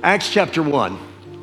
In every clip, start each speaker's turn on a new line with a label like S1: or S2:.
S1: Acts chapter 1.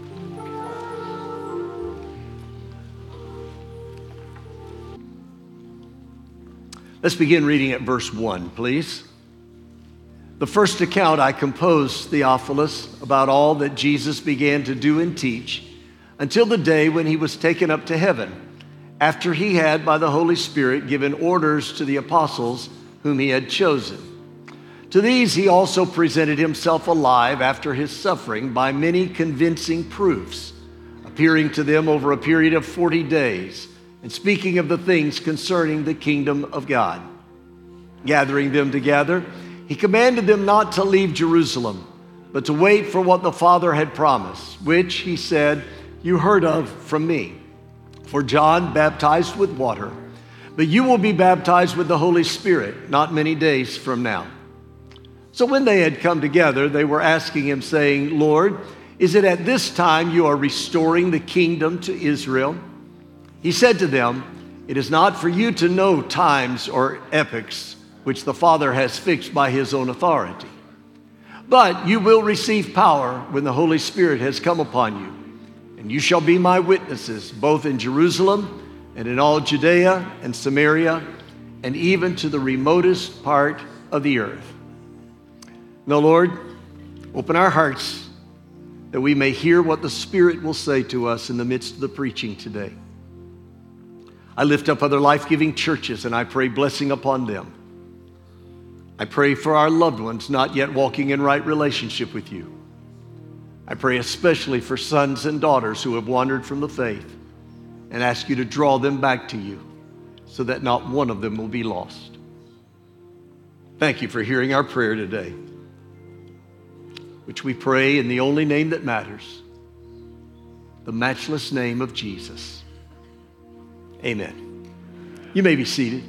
S1: Let's begin reading at verse 1, please. The first account I composed, Theophilus, about all that Jesus began to do and teach until the day when he was taken up to heaven, after he had, by the Holy Spirit, given orders to the apostles whom he had chosen. To these he also presented himself alive after his suffering by many convincing proofs, appearing to them over a period of 40 days, and speaking of the things concerning the kingdom of God. Gathering them together, he commanded them not to leave Jerusalem, but to wait for what the Father had promised, which, he said, you heard of from me. For John baptized with water, but you will be baptized with the Holy Spirit not many days from now. So when they had come together, they were asking him, saying, Lord, is it at this time you are restoring the kingdom to Israel? He said to them, it is not for you to know times or epochs which the Father has fixed by his own authority. But you will receive power when the Holy Spirit has come upon you, and you shall be my witnesses, both in Jerusalem and in all Judea and Samaria, and even to the remotest part of the earth. Now, Lord, open our hearts that we may hear what the Spirit will say to us in the midst of the preaching today. I lift up other life-giving churches, and I pray blessing upon them. I pray for our loved ones not yet walking in right relationship with you. I pray especially for sons and daughters who have wandered from the faith, and ask you to draw them back to you so that not one of them will be lost. Thank you for hearing our prayer today, which we pray in the only name that matters, the matchless name of Jesus. Amen. You may be seated.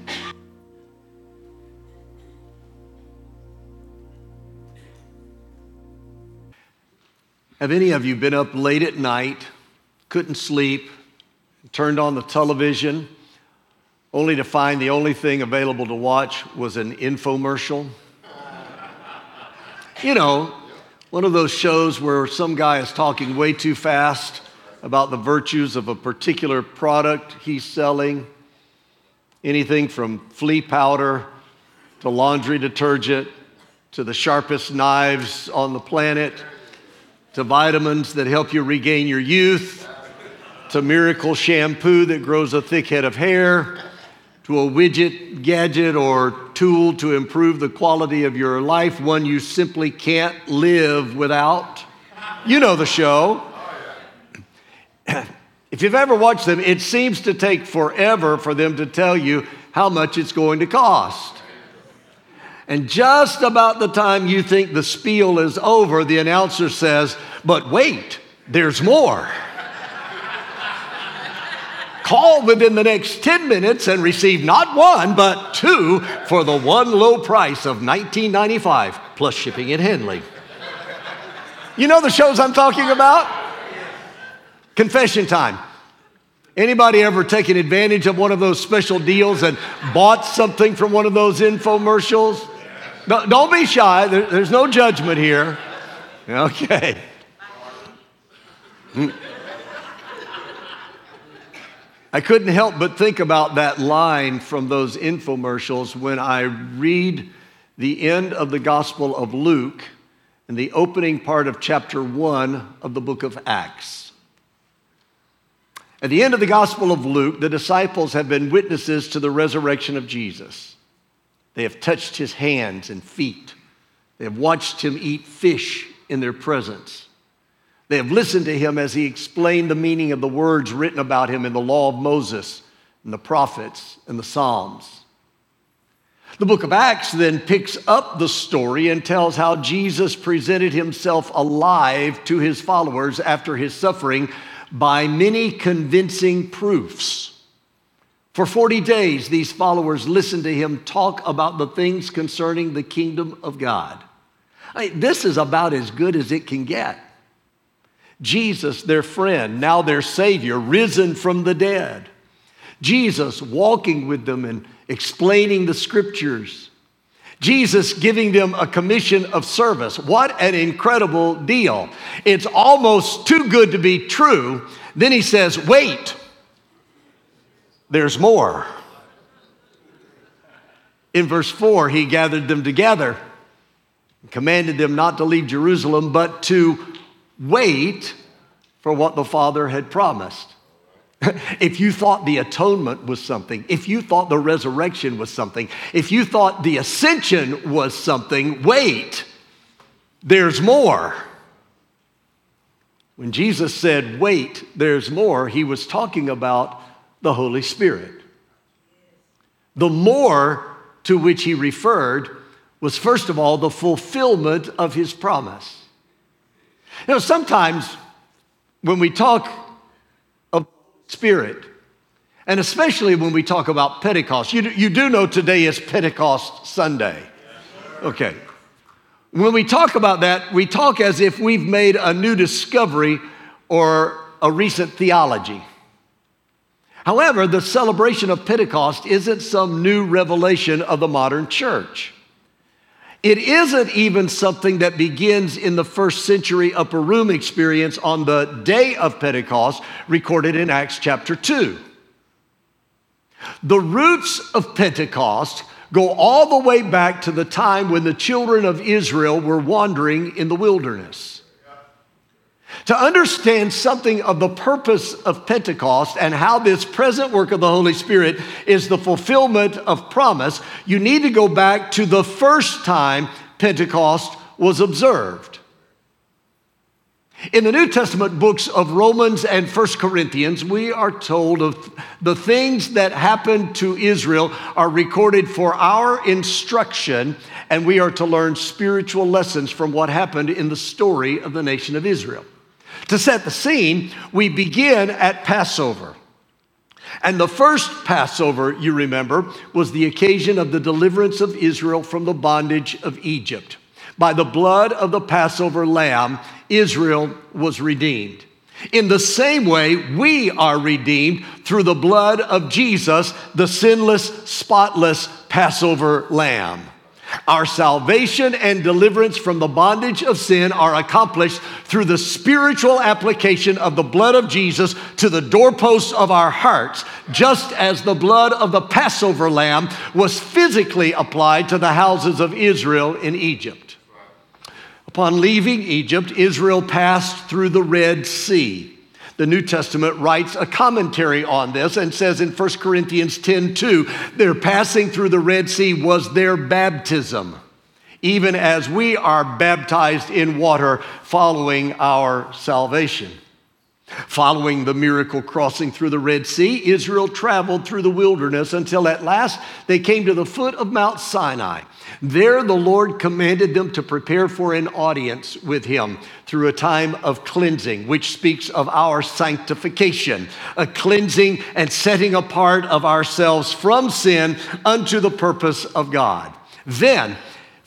S1: Have any of you been up late at night, couldn't sleep, turned on the television, only to find the only thing available to watch was an infomercial? You know, one of those shows where some guy is talking way too fast about the virtues of a particular product he's selling. Anything from flea powder to laundry detergent to the sharpest knives on the planet to vitamins that help you regain your youth to miracle shampoo that grows a thick head of hair to a widget, gadget, or tool to improve the quality of your life, one you simply can't live without. You know the show. If you've ever watched them, it seems to take forever for them to tell you how much it's going to cost. And just about the time you think the spiel is over, the announcer says, but wait, there's more. Call within the next 10 minutes and receive not one, but two for the one low price of $19.95 plus shipping and handling. You know the shows I'm talking about? Confession time. Anybody ever taken advantage of one of those special deals and bought something from one of those infomercials? No, don't be shy. There's no judgment here. Okay. I couldn't help but think about that line from those infomercials when I read the end of the Gospel of Luke and the opening part of chapter 1 of the book of Acts. At the end of the Gospel of Luke, the disciples have been witnesses to the resurrection of Jesus. They have touched his hands and feet. They have watched him eat fish in their presence. They have listened to him as he explained the meaning of the words written about him in the law of Moses and the prophets and the Psalms. The book of Acts then picks up the story and tells how Jesus presented himself alive to his followers after his suffering by many convincing proofs. For 40 days, these followers listened to him talk about the things concerning the kingdom of God. This is about as good as it can get. Jesus, their friend, now their Savior, risen from the dead. Jesus walking with them and explaining the scriptures. Jesus giving them a commission of service. What an incredible deal. It's almost too good to be true. Then he says, wait, there's more. In verse 4, he gathered them together and commanded them not to leave Jerusalem, but to wait for what the Father had promised. If you thought the atonement was something, if you thought the resurrection was something, if you thought the ascension was something, wait, there's more. When Jesus said, wait, there's more, he was talking about the Holy Spirit. The more to which he referred was, first of all, the fulfillment of his promise. You know, sometimes when we talk of Spirit, and especially when we talk about Pentecost, you do know today is Pentecost Sunday. Okay. When we talk about that, we talk as if we've made a new discovery or a recent theology. However, the celebration of Pentecost isn't some new revelation of the modern church. It isn't even something that begins in the first century upper room experience on the day of Pentecost, recorded in Acts chapter 2. The roots of Pentecost go all the way back to the time when the children of Israel were wandering in the wilderness. To understand something of the purpose of Pentecost and how this present work of the Holy Spirit is the fulfillment of promise, you need to go back to the first time Pentecost was observed. In the New Testament books of Romans and 1 Corinthians, we are told of the things that happened to Israel are recorded for our instruction, and we are to learn spiritual lessons from what happened in the story of the nation of Israel. To set the scene, we begin at Passover. And the first Passover, you remember, was the occasion of the deliverance of Israel from the bondage of Egypt. By the blood of the Passover lamb, Israel was redeemed. In the same way, we are redeemed through the blood of Jesus, the sinless, spotless Passover lamb. Our salvation and deliverance from the bondage of sin are accomplished through the spiritual application of the blood of Jesus to the doorposts of our hearts, just as the blood of the Passover lamb was physically applied to the houses of Israel in Egypt. Upon leaving Egypt, Israel passed through the Red Sea. The New Testament writes a commentary on this and says in 1 Corinthians 10:2, their passing through the Red Sea was their baptism, even as we are baptized in water following our salvation. Following the miracle crossing through the Red Sea, Israel traveled through the wilderness until at last they came to the foot of Mount Sinai. There the Lord commanded them to prepare for an audience with him through a time of cleansing, which speaks of our sanctification, a cleansing and setting apart of ourselves from sin unto the purpose of God. Then,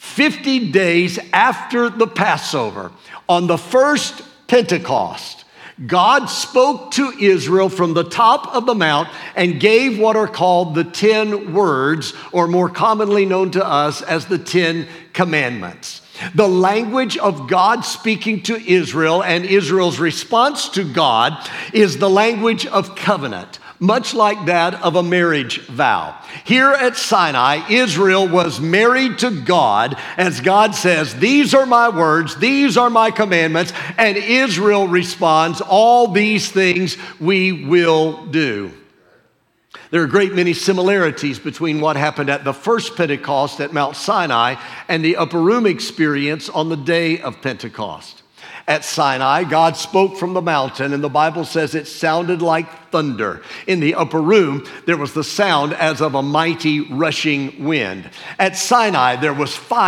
S1: 50 days after the Passover, on the first Pentecost, God spoke to Israel from the top of the mount and gave what are called the 10 words, or more commonly known to us as the 10 commandments. The language of God speaking to Israel and Israel's response to God is the language of covenant, much like that of a marriage vow. Here at Sinai, Israel was married to God as God says, these are my words, these are my commandments, and Israel responds, all these things we will do. There are a great many similarities between what happened at the first Pentecost at Mount Sinai and the upper room experience on the day of Pentecost. At Sinai, God spoke from the mountain, and the Bible says it sounded like thunder. In the upper room, there was the sound as of a mighty rushing wind. At Sinai, there was fire,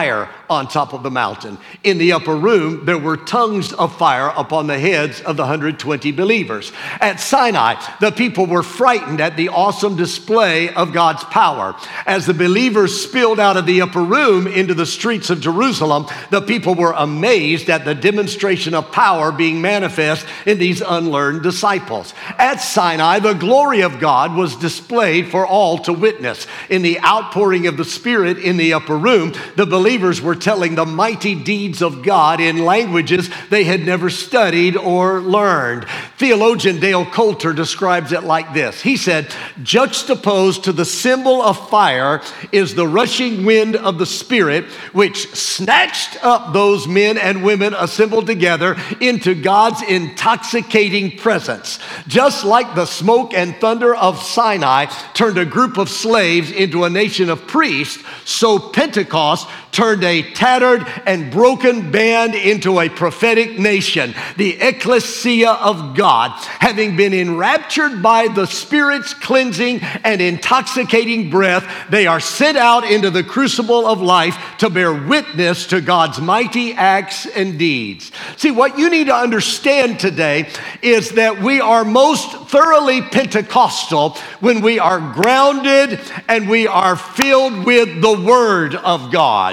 S1: on top of the mountain. In the upper room, there were tongues of fire upon the heads of the 120 believers. At Sinai, the people were frightened at the awesome display of God's power. As the believers spilled out of the upper room into the streets of Jerusalem, the people were amazed at the demonstration of power being manifest in these unlearned disciples. At Sinai, the glory of God was displayed for all to witness. In the outpouring of the Spirit in the upper room, the believers were telling the mighty deeds of God in languages they had never studied or learned. Theologian Dale Coulter describes it like this. He said, juxtaposed to the symbol of fire is the rushing wind of the Spirit, which snatched up those men and women assembled together into God's intoxicating presence. Just like the smoke and thunder of Sinai turned a group of slaves into a nation of priests, so Pentecost turned a tattered and broken band into a prophetic nation, the ecclesia of God. Having been enraptured by the Spirit's cleansing and intoxicating breath, they are sent out into the crucible of life to bear witness to God's mighty acts and deeds. See, what you need to understand today is that we are most thoroughly Pentecostal when we are grounded and we are filled with the Word of God.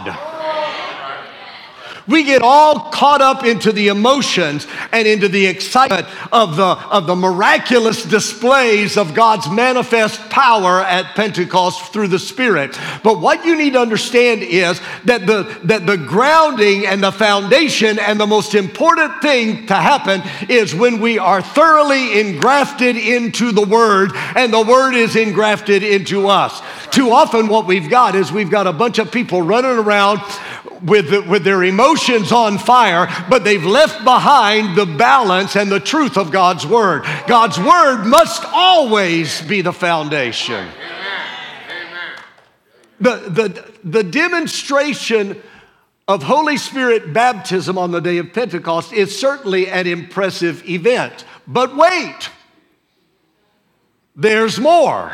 S1: We get all caught up into the emotions and into the excitement of the miraculous displays of God's manifest power at Pentecost through the Spirit. But what you need to understand is that the grounding and the foundation and the most important thing to happen is when we are thoroughly engrafted into the Word and the Word is engrafted into us. Too often what we've got is we've got a bunch of people running around with their emotions on fire, but they've left behind the balance and the truth of God's Word. God's Word must always be the foundation. The demonstration of Holy Spirit baptism on the day of Pentecost is certainly an impressive event. But wait, there's more.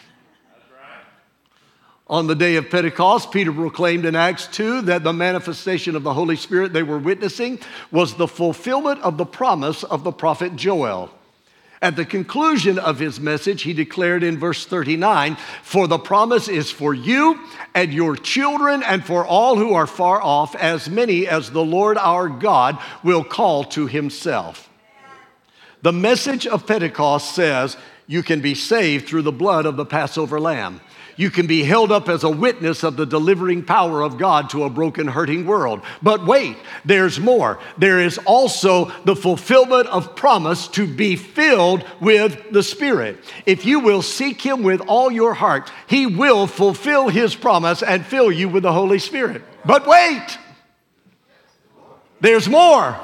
S1: On the day of Pentecost, Peter proclaimed in Acts 2 that the manifestation of the Holy Spirit they were witnessing was the fulfillment of the promise of the prophet Joel. At the conclusion of his message, he declared in verse 39, "For the promise is for you and your children and for all who are far off, as many as the Lord our God will call to himself." The message of Pentecost says you can be saved through the blood of the Passover lamb. You can be held up as a witness of the delivering power of God to a broken, hurting world. But wait, there's more. There is also the fulfillment of promise to be filled with the Spirit. If you will seek Him with all your heart, He will fulfill His promise and fill you with the Holy Spirit. But wait, there's more.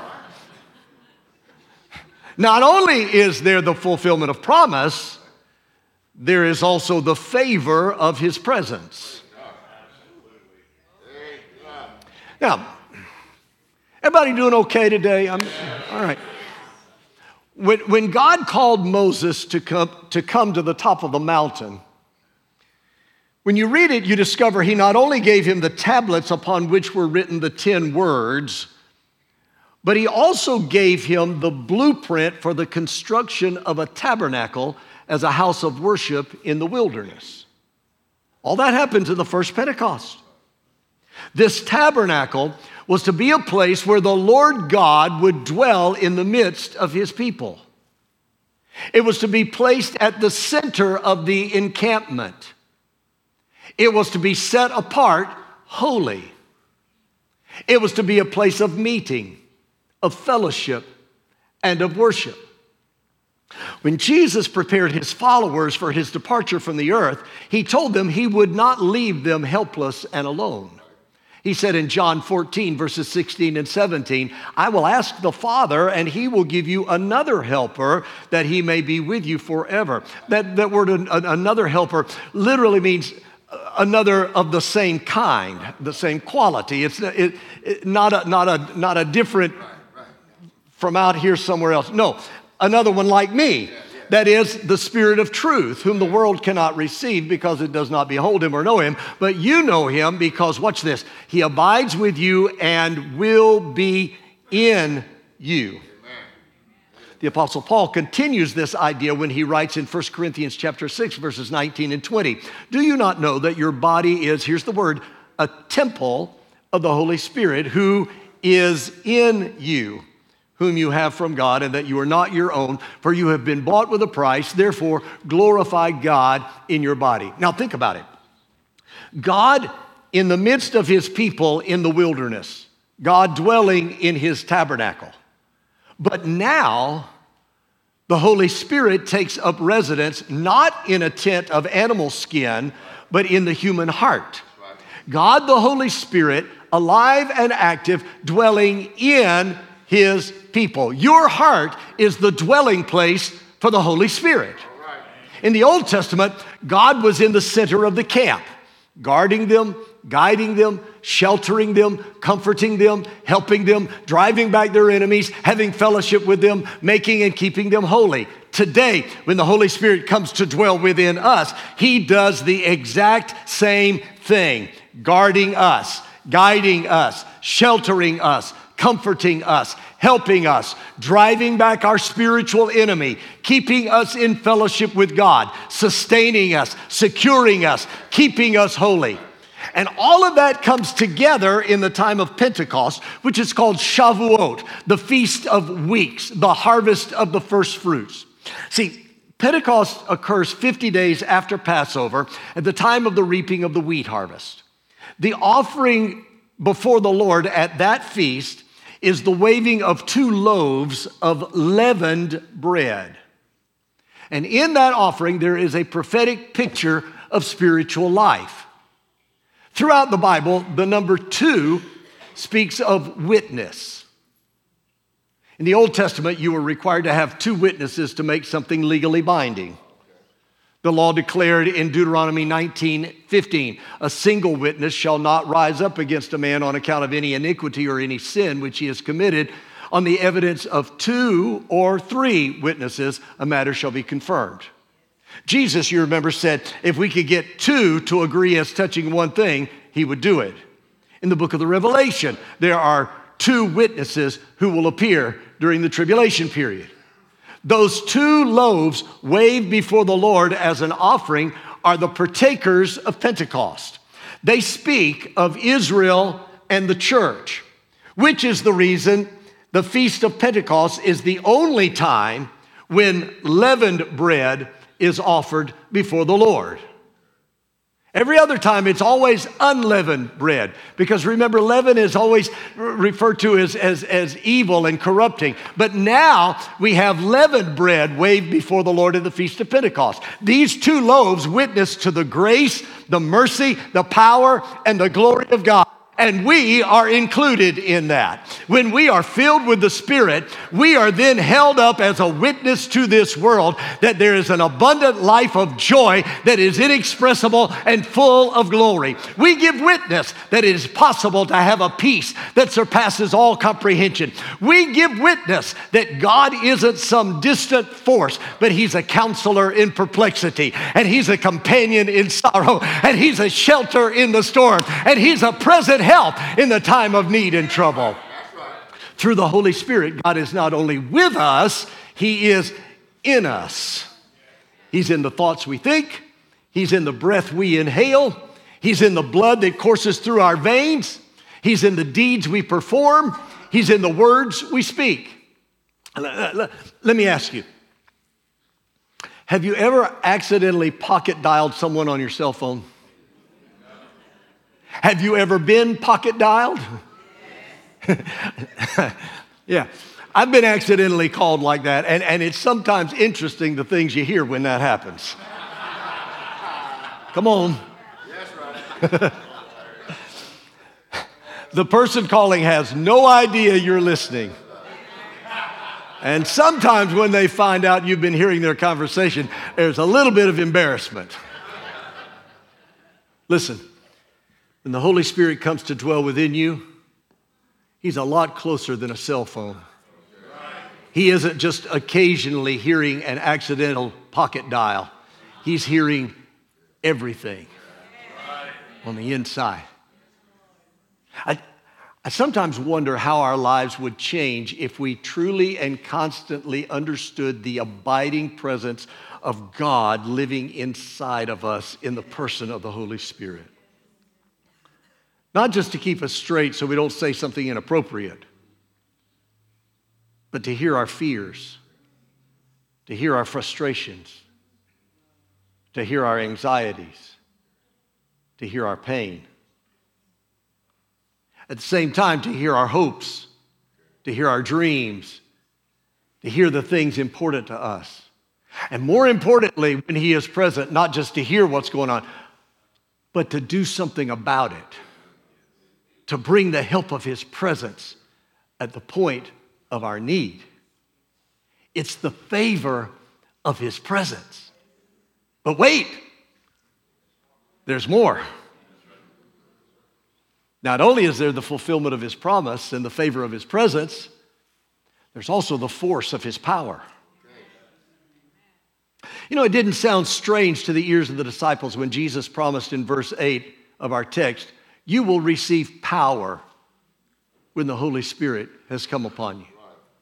S1: Not only is there the fulfillment of promise, there is also the favor of His presence. Now, everybody doing okay today? All right. When God called Moses to come to the top of the mountain, when you read it, you discover He not only gave him the tablets upon which were written the 10 words, but He also gave him the blueprint for the construction of a tabernacle as a house of worship in the wilderness. All that happened in the first Pentecost. This tabernacle was to be a place where the Lord God would dwell in the midst of His people. It was to be placed at the center of the encampment. It was to be set apart holy. It was to be a place of meeting, of fellowship, and of worship. When Jesus prepared His followers for His departure from the earth, He told them He would not leave them helpless and alone. He said in John 14, verses 16 and 17, "I will ask the Father, and He will give you another helper, that He may be with you forever." That word, another helper, literally means another of the same kind, the same quality. It's not a different from out here somewhere else. No, another one like me. That is the Spirit of truth, whom the world cannot receive because it does not behold him or know him. But you know him because, watch this, he abides with you and will be in you. The Apostle Paul continues this idea when he writes in 1 Corinthians chapter 6, verses 19 and 20. Do you not know that your body is, here's the word, a temple of the Holy Spirit who is in you, whom you have from God, and that you are not your own, for you have been bought with a price. Therefore, glorify God in your body. Now think about it. God in the midst of his people in the wilderness, God dwelling in his tabernacle. But now, the Holy Spirit takes up residence not in a tent of animal skin, but in the human heart. God, the Holy Spirit, alive and active, dwelling in his people. Your heart is the dwelling place for the Holy Spirit. In the Old Testament, God was in the center of the camp, guarding them, guiding them, sheltering them, comforting them, helping them, driving back their enemies, having fellowship with them, making and keeping them holy. Today, when the Holy Spirit comes to dwell within us, he does the exact same thing, guarding us, guiding us, sheltering us, comforting us, helping us, driving back our spiritual enemy, keeping us in fellowship with God, sustaining us, securing us, keeping us holy. And all of that comes together in the time of Pentecost, which is called Shavuot, the Feast of Weeks, the harvest of the first fruits. See, Pentecost occurs 50 days after Passover at the time of the reaping of the wheat harvest. The offering before the Lord at that feast is the waving of 2 loaves of leavened bread. And in that offering, there is a prophetic picture of spiritual life. Throughout the Bible, the number 2 speaks of witness. In the Old Testament, you were required to have 2 witnesses to make something legally binding. The law declared in Deuteronomy 19:15, a single witness shall not rise up against a man on account of any iniquity or any sin which he has committed. On the evidence of 2 or 3 witnesses, a matter shall be confirmed. Jesus, you remember, said if we could get 2 to agree as touching one thing, he would do it. In the book of the Revelation, there are 2 witnesses who will appear during the tribulation period. Those 2 loaves waved before the Lord as an offering are the partakers of Pentecost. They speak of Israel and the church, which is the reason the Feast of Pentecost is the only time when leavened bread is offered before the Lord. Every other time, it's always unleavened bread. Because remember, leaven is always referred to as evil and corrupting. But now, we have leavened bread waved before the Lord at the Feast of Pentecost. These 2 loaves witness to the grace, the mercy, the power, and the glory of God. And we are included in that. When we are filled with the Spirit, we are then held up as a witness to this world that there is an abundant life of joy that is inexpressible and full of glory. We give witness that it is possible to have a peace that surpasses all comprehension. We give witness that God isn't some distant force, but he's a counselor in perplexity, and he's a companion in sorrow, and he's a shelter in the storm, and he's a present help in the time of need and trouble. Through the Holy Spirit, God is not only with us, he is in us. He's in the thoughts we think. He's in the breath we inhale. He's in the blood that courses through our veins. He's in the deeds we perform. He's in the words we speak. Let me ask you, have you ever accidentally pocket dialed someone on your cell phone? Have you ever been pocket dialed? Yeah, I've been accidentally called like that, and it's sometimes interesting the things you hear when that happens. Come on. Yes, right. The person calling has no idea you're listening. And sometimes when they find out you've been hearing their conversation, there's a little bit of embarrassment. Listen. When the Holy Spirit comes to dwell within you, he's a lot closer than a cell phone. He isn't just occasionally hearing an accidental pocket dial. He's hearing everything on the inside. I sometimes wonder how our lives would change if we truly and constantly understood the abiding presence of God living inside of us in the person of the Holy Spirit. Not just to keep us straight so we don't say something inappropriate, but to hear our fears, to hear our frustrations, to hear our anxieties, to hear our pain. At the same time, to hear our hopes, to hear our dreams, to hear the things important to us. And more importantly, when He is present, not just to hear what's going on, but to do something about it, to bring the help of His presence at the point of our need. It's the favor of His presence. But wait, there's more. Not only is there the fulfillment of His promise and the favor of His presence, there's also the force of His power. You know, it didn't sound strange to the ears of the disciples when Jesus promised in verse 8 of our text, "You will receive power when the Holy Spirit has come upon you."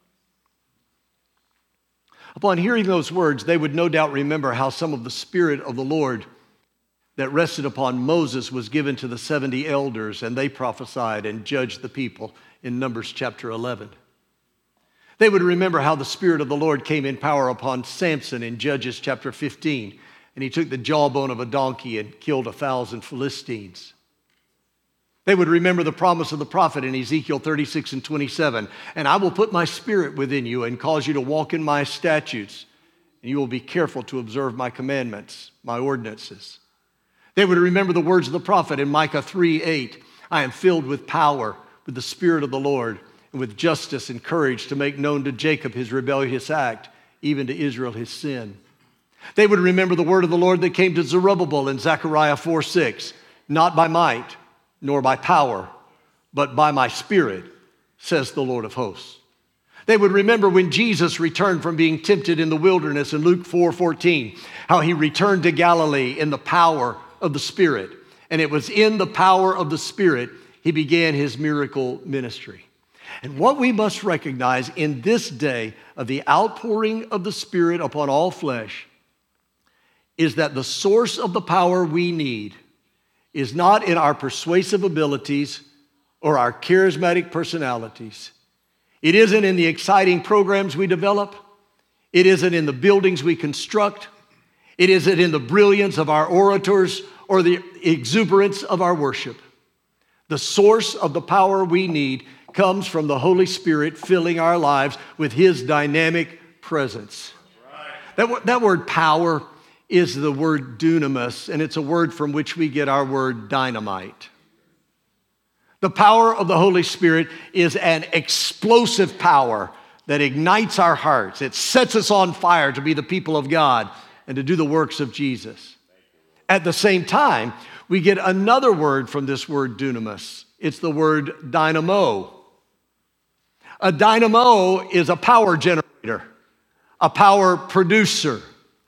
S1: Upon hearing those words, they would no doubt remember how some of the Spirit of the Lord that rested upon Moses was given to the 70 elders, and they prophesied and judged the people in Numbers chapter 11. They would remember how the Spirit of the Lord came in power upon Samson in Judges chapter 15, and he took the jawbone of a donkey and killed 1,000 Philistines. They would remember the promise of the prophet in Ezekiel 36 and 27, "And I will put my Spirit within you and cause you to walk in my statutes, and you will be careful to observe my commandments, my ordinances." They would remember the words of the prophet in Micah 3:8, "I am filled with power, with the Spirit of the Lord, and with justice and courage to make known to Jacob his rebellious act, even to Israel his sin." They would remember the word of the Lord that came to Zerubbabel in Zechariah 4:6, "Not by might, nor by power, but by my Spirit, says the Lord of hosts." They would remember when Jesus returned from being tempted in the wilderness in Luke 4:14, how He returned to Galilee in the power of the Spirit. And it was in the power of the Spirit He began His miracle ministry. And what we must recognize in this day of the outpouring of the Spirit upon all flesh is that the source of the power we need is not in our persuasive abilities or our charismatic personalities. It isn't in the exciting programs we develop. It isn't in the buildings we construct. It isn't in the brilliance of our orators or the exuberance of our worship. The source of the power we need comes from the Holy Spirit filling our lives with His dynamic presence. That word power is the word dunamis, and it's a word from which we get our word dynamite. The power of the Holy Spirit is an explosive power that ignites our hearts. It sets us on fire to be the people of God and to do the works of Jesus. At the same time, we get another word from this word dunamis. It's the word dynamo. A dynamo is a power generator, a power producer.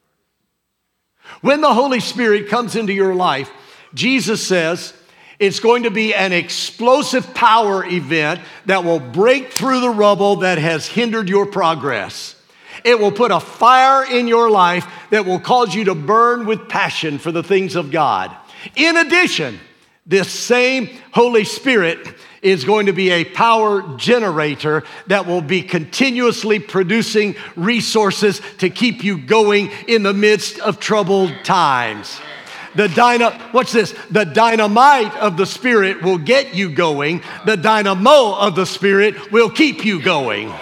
S1: When the Holy Spirit comes into your life, Jesus says it's going to be an explosive power event that will break through the rubble that has hindered your progress. It will put a fire in your life that will cause you to burn with passion for the things of God. In addition, this same Holy Spirit is going to be a power generator that will be continuously producing resources to keep you going in the midst of troubled times. Watch this. The dynamite of the Spirit will get you going. The dynamo of the Spirit will keep you going.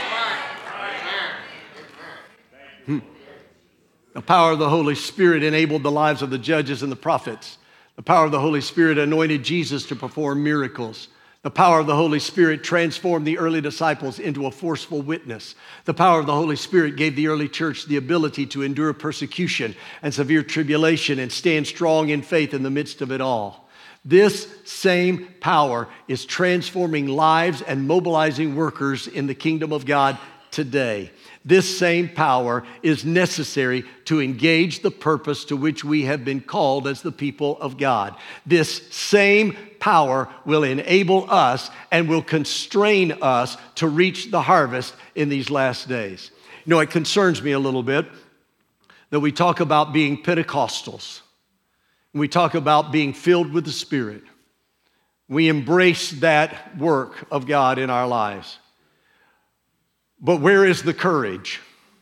S1: The power of the Holy Spirit enabled the lives of the judges and the prophets. The power of the Holy Spirit anointed Jesus to perform miracles. The power of the Holy Spirit transformed the early disciples into a forceful witness. The power of the Holy Spirit gave the early church the ability to endure persecution and severe tribulation and stand strong in faith in the midst of it all. This same power is transforming lives and mobilizing workers in the kingdom of God today. This same power is necessary to engage the purpose to which we have been called as the people of God. This same power will enable us and will constrain us to reach the harvest in these last days. You know, it concerns me a little bit that we talk about being Pentecostals. We talk about being filled with the Spirit. We embrace that work of God in our lives. But where is the courage?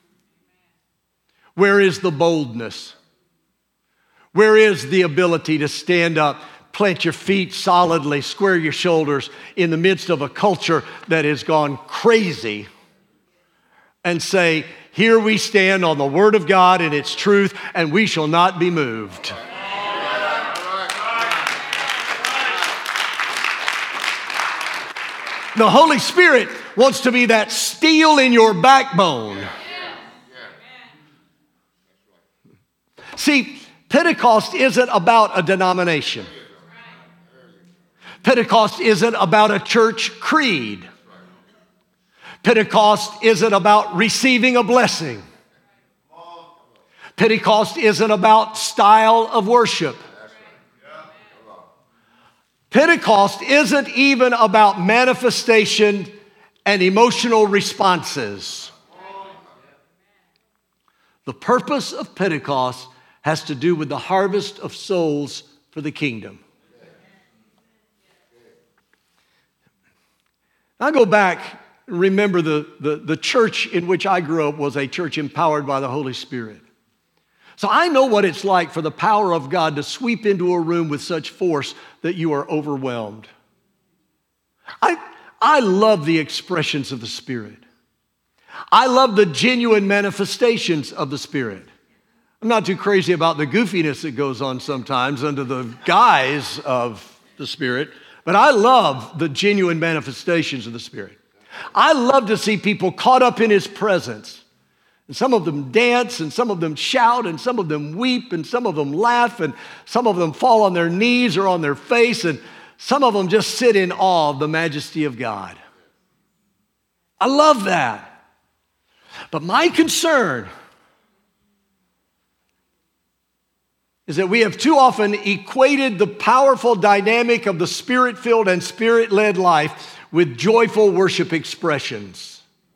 S1: Where is the boldness? Where is the ability to stand up, plant your feet solidly, square your shoulders in the midst of a culture that has gone crazy and say, here we stand on the Word of God and its truth, and we shall not be moved. The Holy Spirit wants to be that steel in your backbone. See, Pentecost isn't about a denomination. Pentecost isn't about a church creed. Pentecost isn't about receiving a blessing. Pentecost isn't about style of worship. Pentecost isn't even about manifestation and emotional responses. The purpose of Pentecost has to do with the harvest of souls for the kingdom. I go back and remember the church in which I grew up was a church empowered by the Holy Spirit. So I know what it's like for the power of God to sweep into a room with such force that you are overwhelmed. I love the expressions of the Spirit. I love the genuine manifestations of the Spirit. I'm not too crazy about the goofiness that goes on sometimes under the guise of the Spirit, but I love the genuine manifestations of the Spirit. I love to see people caught up in His presence. And some of them dance, and some of them shout, and some of them weep, and some of them laugh, and some of them fall on their knees or on their face, and some of them just sit in awe of the majesty of God. I love that. But my concern is that we have too often equated the powerful dynamic of the Spirit-filled and Spirit-led life with joyful worship expressions.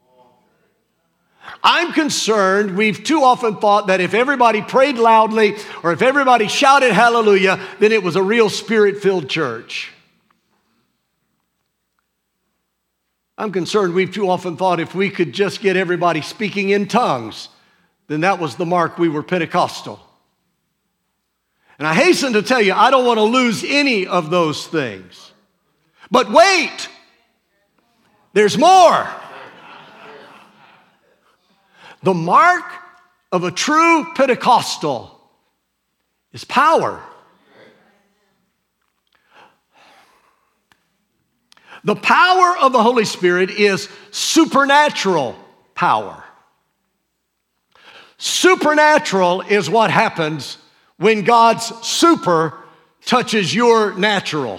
S1: I'm concerned we've too often thought that if everybody prayed loudly or if everybody shouted hallelujah, then it was a real Spirit-filled church. I'm concerned we've too often thought if we could just get everybody speaking in tongues, then that was the mark we were Pentecostal. And I hasten to tell you, I don't want to lose any of those things. But wait, there's more. The mark of a true Pentecostal is power. The power of the Holy Spirit is supernatural power. Supernatural is what happens when God's super touches your natural.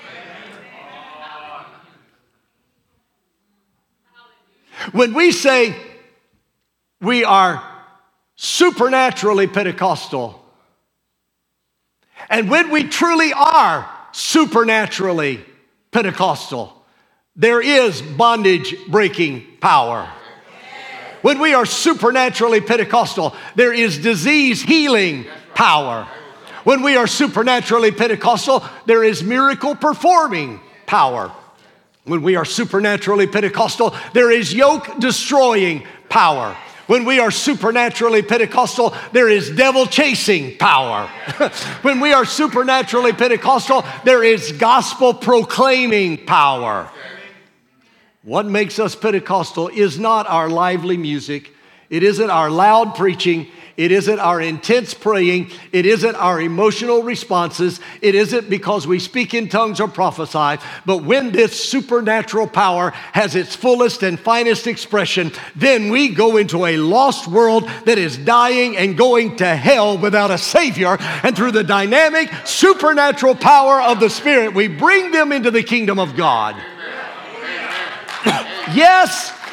S1: When we say we are supernaturally Pentecostal, and when we truly are supernaturally Pentecostal, there is bondage-breaking power. When we are supernaturally Pentecostal, there is disease-healing power. When we are supernaturally Pentecostal, there is miracle-performing power. When we are supernaturally Pentecostal, there is yoke-destroying power. When we are supernaturally Pentecostal, there is devil-chasing power. When we are supernaturally Pentecostal, there is gospel-proclaiming power. What makes us Pentecostal is not our lively music. It isn't our loud preaching. It isn't our intense praying. It isn't our emotional responses. It isn't because we speak in tongues or prophesy. But when this supernatural power has its fullest and finest expression, then we go into a lost world that is dying and going to hell without a Savior. And through the dynamic, supernatural power of the Spirit, we bring them into the kingdom of God. Yes,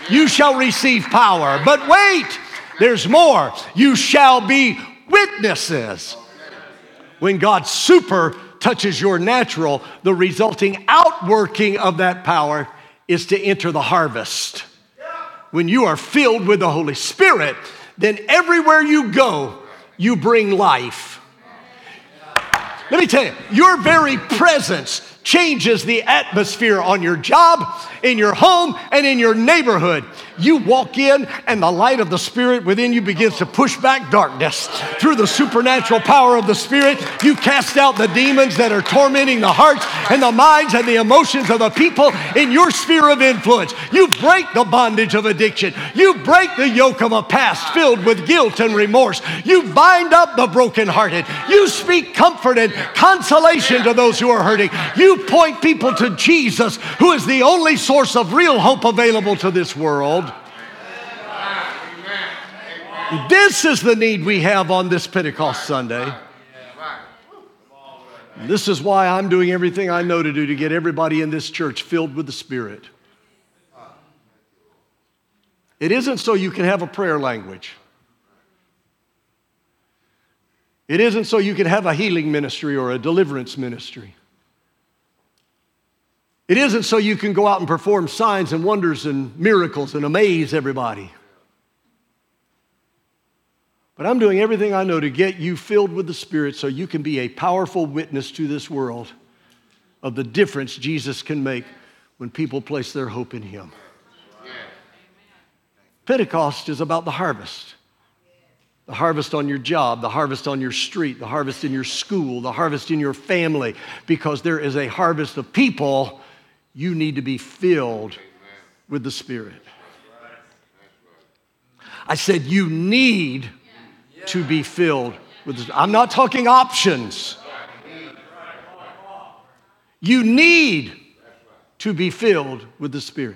S1: You shall receive power. But wait, there's more. You shall be witnesses. When God super touches your natural, the resulting outworking of that power is to enter the harvest. When you are filled with the Holy Spirit, then everywhere you go, you bring life. Let me tell you, your very presence changes the atmosphere on your job, in your home, and in your neighborhood. You walk in, and the light of the Spirit within you begins to push back darkness. Through the supernatural power of the Spirit, you cast out the demons that are tormenting the hearts and the minds and the emotions of the people in your sphere of influence. You break the bondage of addiction. You break the yoke of a past filled with guilt and remorse. You bind up the brokenhearted. You speak comfort and consolation to those who are hurting. You point people to Jesus, who is the only source of real hope available to this world. This is the need we have on this Pentecost Sunday. This is why I'm doing everything I know to do to get everybody in this church filled with the Spirit. It isn't so you can have a prayer language. It isn't so you can have a healing ministry or a deliverance ministry. It isn't so you can go out and perform signs and wonders and miracles and amaze everybody. But I'm doing everything I know to get you filled with the Spirit so you can be a powerful witness to this world of the difference Jesus can make when people place their hope in Him. Pentecost is about the harvest. The harvest on your job, the harvest on your street, the harvest in your school, the harvest in your family, because there is a harvest of people. You need to be filled with the Spirit. I said you need to be filled with the Spirit. I'm not talking options. You need to be filled with the Spirit.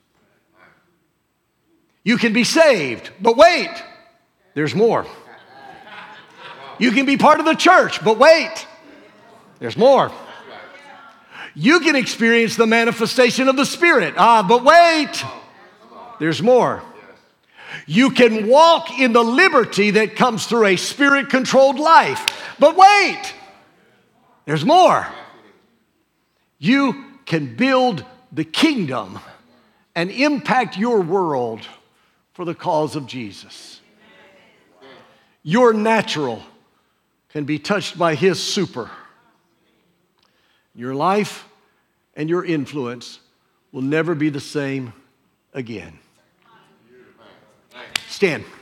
S1: You can be saved, but wait, there's more. You can be part of the church, but wait, there's more. You can experience the manifestation of the Spirit. But wait, there's more. You can walk in the liberty that comes through a Spirit-controlled life. But wait, there's more. You can build the kingdom and impact your world for the cause of Jesus. Your natural can be touched by His super. Your life and your influence will never be the same again. Stand.